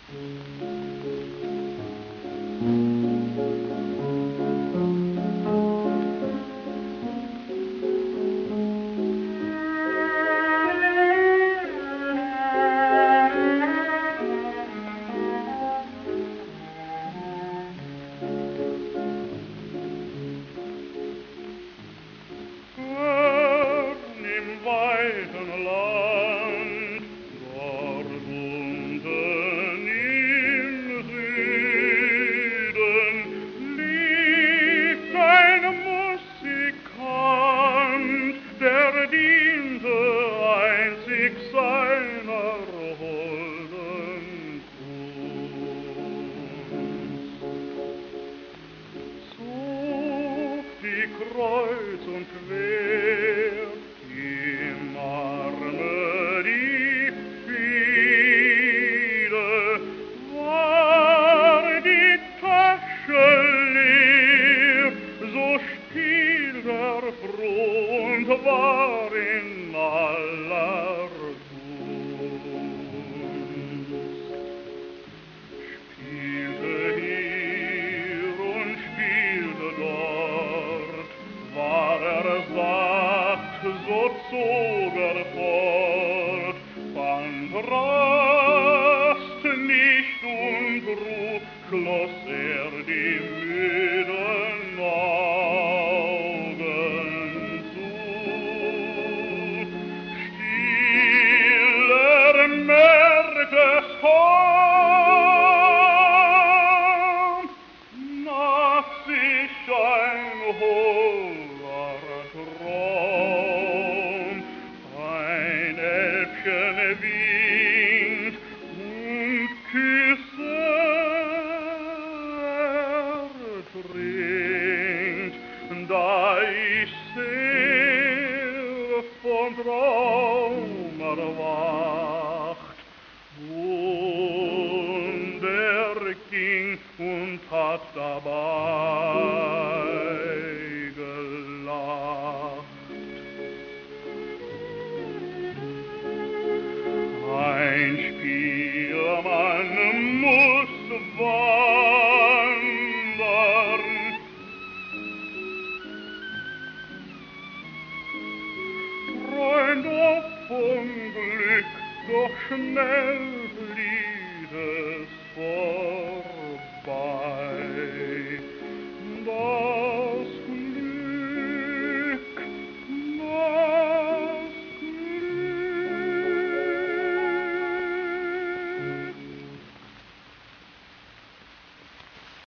Kreuz und quer im Arme die Fiede, war die Tasche leer, so spielt froh und war in aller Gunst. Spielte hier und spielte dort, war satt, so zog fort, fand Rast nicht und Ruhe, schloss die müden Augen zu. Stiller merkt es kaum, nach sich ein hohler Traum, ein Elbchen winkt und Küsse ertrinkt, da ich sehr vom Traum erwacht, und ging und hat dabei gelacht. Ein Spielmann muss wandern, Freund vom Glück, doch schnell